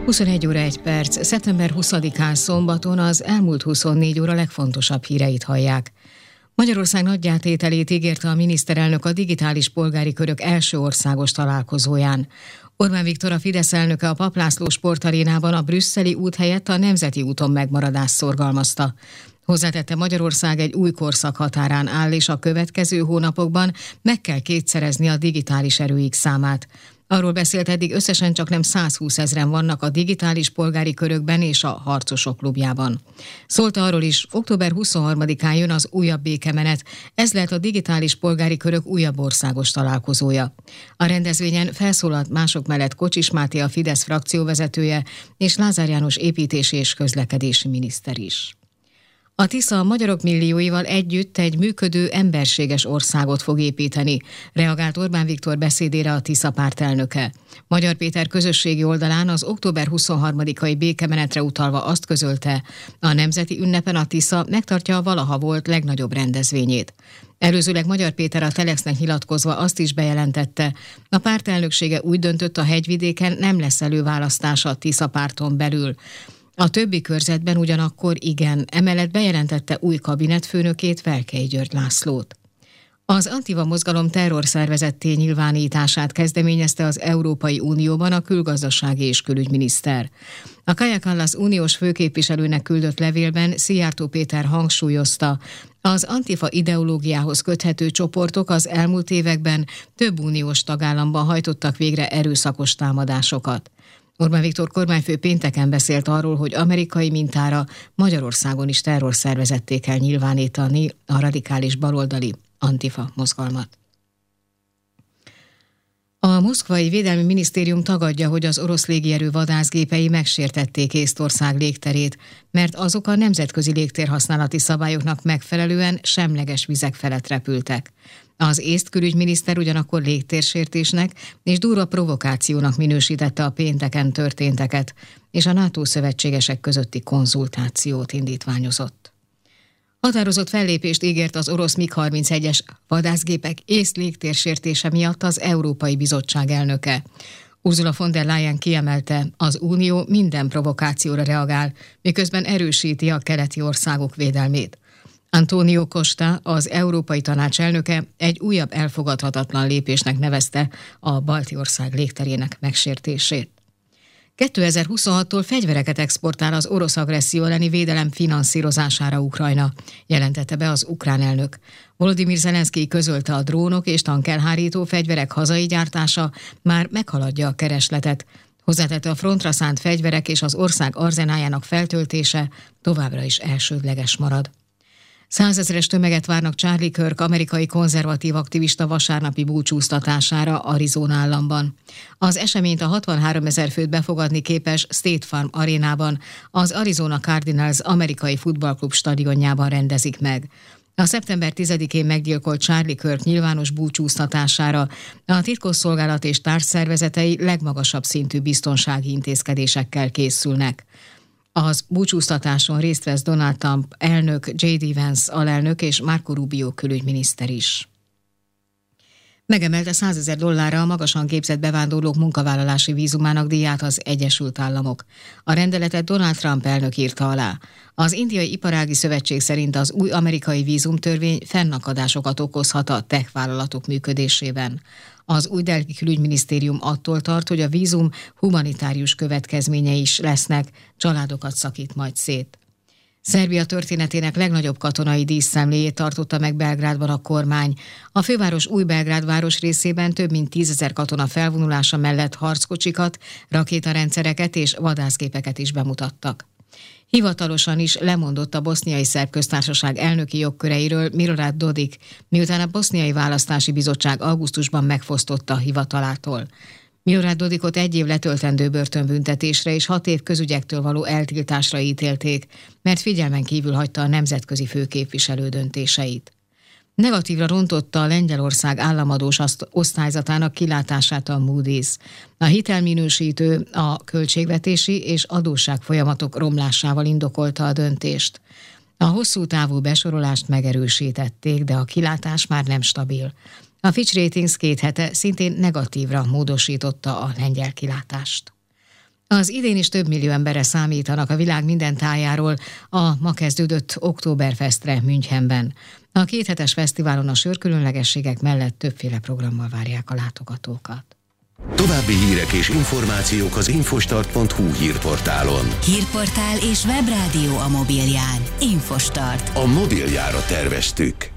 21 óra 1 perc, szeptember 20-án szombaton az elmúlt 24 óra legfontosabb híreit hallják. Magyarország nagyjátételét ígérte a miniszterelnök a digitális polgári körök első országos találkozóján. Orbán Viktor, a Fidesz elnöke a Papp László sportarénában a brüsszeli út helyett a nemzeti úton megmaradást szorgalmazta. Hozzátette, Magyarország egy új korszak határán áll, és a következő hónapokban meg kell kétszerezni a digitális erőik számát. Arról beszélt, eddig összesen csaknem 120 000 vannak a digitális polgári körökben és a Harcosok klubjában. Szólt arról is, október 23-án jön az újabb békemenet, ez lehet a digitális polgári körök újabb országos találkozója. A rendezvényen felszólalt mások mellett Kocsis Máté, a Fidesz frakcióvezetője, és Lázár János építési és közlekedési miniszter is. A Tisza a magyarok millióival együtt egy működő, emberséges országot fog építeni, reagált Orbán Viktor beszédére a Tisza párt elnöke. Magyar Péter közösségi oldalán az október 23-ai békemenetre utalva azt közölte, a nemzeti ünnepen a Tisza megtartja a valaha volt legnagyobb rendezvényét. Előzőleg Magyar Péter a Telexnek nyilatkozva azt is bejelentette, a párt elnöksége úgy döntött, a hegyvidéken nem lesz előválasztása a Tisza párton belül. A többi körzetben ugyanakkor igen, emellett bejelentette új kabinetfőnökét, Velkei György Lászlót. Az Antifa mozgalom terrorszervezetté nyilvánítását kezdeményezte az Európai Unióban a külgazdasági és külügyminiszter. A Kaja Kallas uniós főképviselőnek küldött levélben Szijjártó Péter hangsúlyozta, az Antifa ideológiához köthető csoportok az elmúlt években több uniós tagállamban hajtottak végre erőszakos támadásokat. Orbán Viktor kormányfő pénteken beszélt arról, hogy amerikai mintára Magyarországon is terrorszervezetté kell nyilvánítani a radikális baloldali Antifa mozgalmat. A moszkvai Védelmi Minisztérium tagadja, hogy az orosz légierő vadászgépei megsértették Észtország légterét, mert azok a nemzetközi légtérhasználati szabályoknak megfelelően semleges vizek felett repültek. Az észt külügyminiszter ugyanakkor légtérsértésnek és durva provokációnak minősítette a pénteken történteket, és a NATO szövetségesek közötti konzultációt indítványozott. Határozott fellépést ígért az orosz MiG-31-es vadászgépek észt légtérsértése miatt az Európai Bizottság elnöke. Ursula von der Leyen kiemelte, az Unió minden provokációra reagál, miközben erősíti a keleti országok védelmét. Antonio Costa, az Európai Tanács elnöke egy újabb elfogadhatatlan lépésnek nevezte a balti ország légterének megsértését. 2026-tól fegyvereket exportál az orosz agresszió elleni védelem finanszírozására Ukrajna, jelentette be az ukrán elnök. Volodymyr Zelenszkij közölte, a drónok és tankelhárító fegyverek hazai gyártása már meghaladja a keresletet. Hozzátette, a frontra szánt fegyverek és az ország arzenájának feltöltése továbbra is elsődleges marad. 100 000-es tömeget várnak Charlie Kirk amerikai konzervatív aktivista vasárnapi búcsúztatására Arizona államban. Az eseményt a 63 000 főt befogadni képes State Farm arénában, az Arizona Cardinals amerikai futballklub stadionjában rendezik meg. A szeptember 10-én meggyilkolt Charlie Kirk nyilvános búcsúztatására a titkosszolgálat és társszervezetei legmagasabb szintű biztonsági intézkedésekkel készülnek. Az búcsúztatáson részt vesz Donald Trump elnök, J.D. Vance alelnök és Marco Rubio külügyminiszter is. Megemelte $100,000 a magasan képzett bevándorlók munkavállalási vízumának díját az Egyesült Államok. A rendeletet Donald Trump elnök írta alá. Az Indiai Iparági Szövetség szerint az új amerikai vízumtörvény fennakadásokat okozhat a tech vállalatok működésében. Az új delhi külügyminisztérium attól tart, hogy a vízum humanitárius következményei is lesznek, családokat szakít majd szét. Szerbia történetének legnagyobb katonai díszszemléjét tartotta meg Belgrádban a kormány. A főváros Új-Belgrád város részében több mint 10 000 katona felvonulása mellett harckocsikat, rakétarendszereket és vadászgépeket is bemutattak. Hivatalosan is lemondott a boszniai szerb köztársaság elnöki jogköreiről Milorad Dodik, miután a boszniai választási bizottság augusztusban megfosztotta a hivatalától. Milorad Dodikot 1 év letöltendő börtönbüntetésre és 6 év közügyektől való eltiltásra ítélték, mert figyelmen kívül hagyta a nemzetközi főképviselő döntéseit. Negatívra rontotta a Lengyelország államadós osztályzatának kilátását a Moody's. A hitelminősítő a költségvetési és adósságfolyamatok romlásával indokolta a döntést. A hosszú távú besorolást megerősítették, de a kilátás már nem stabil. A Fitch Ratings 2 hete szintén negatívra módosította a lengyel kilátást. Az idén is több millió emberre számítanak a világ minden tájáról a ma kezdődött Oktoberfestre Münchenben. A kéthetes fesztiválon a sörkülönlegességek mellett többféle programmal várják a látogatókat. További hírek és információk az infostart.hu hírportálon. Hírportál és webrádió a mobilján. Infostart. A mobiljára terveztük.